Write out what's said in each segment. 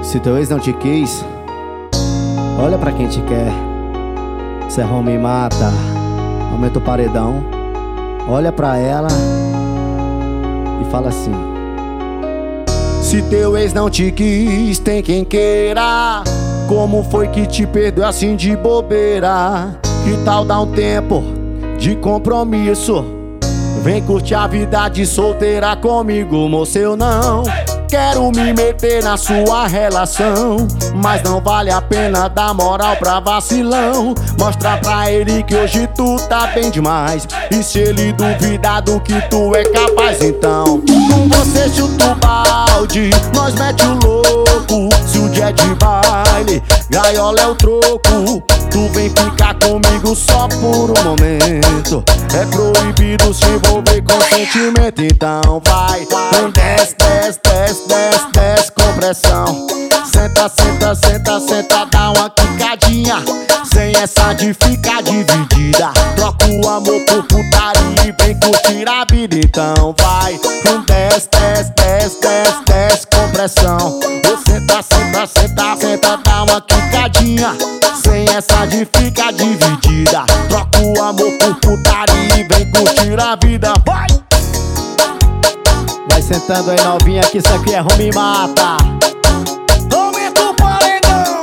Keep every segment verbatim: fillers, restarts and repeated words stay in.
Se teu ex não te quis, olha pra quem te quer. Se é home mata, aumenta o paredão. Olha pra ela e fala assim: se teu ex não te quis, tem quem queira. Como foi que te perdeu assim de bobeira? Que tal dar um tempo de compromisso? Vem curtir a vida de solteira comigo, moço. Eu não quero me meter na sua relação, mas não vale a pena dar moral pra vacilão. Mostra pra ele que hoje tu tá bem demais, e se ele duvidar do que tu é capaz, então com você chuta o balde, nós mete o louco. Se o dia é de baile, gaiola é o troco. Tu vem ficar comigo só por um momento. É proibido se envolver com sentimento, então vai. Desce, desce, desce, desce, desce com pressão. Senta, senta, senta, senta, dá uma quicadinha. Sem essa de ficar dividida. Troca o amor por putaria e vem curtir a vida, então vai. Desce, desce, desce, desce, desce com pressão. Senta, senta, senta, senta, dá uma quicadinha. Sem essa de ficar dividida. Troca o amor por putaria e vem curtir a vida, vai! Vai sentando aí, novinha, que isso aqui é home mata. Aumenta o paredão.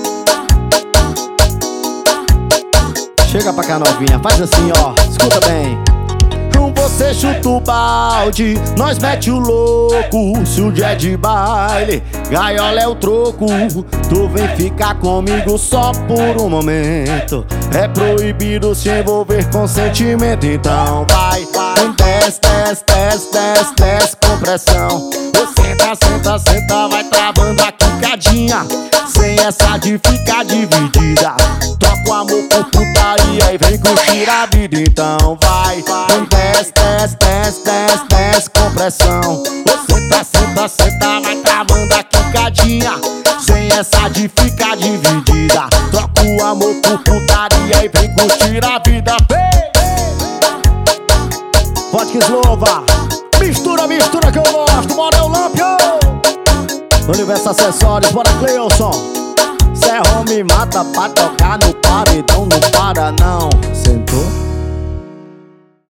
Chega pra cá, novinha, faz assim, ó, escuta bem. Você chuta o balde, nós mete o louco. Se o dia é de baile, gaiola é o troco. Tu vem ficar comigo só por um momento. É proibido se envolver com sentimento, então vai. Desce, desce, desce, desce, desce com pressão. Senta, senta, senta, vai travando a quicadinha. Sem essa de ficar dividida. Troca o amor por putaria e vem curtir a vida, então vai. Desce, desce, desce, desce, desce com pressão. Senta, senta, senta, vai travando a quicadinha. Sem essa de ficar dividida. Troca o amor por putaria e vem curtir a vida, vem! Vodka Slova, mistura, mistura que eu gosto, Model Lampio. Universo Acessórios, bora Cleilson. Cê é home mata pra tocar no paredão, não para não. Sentou?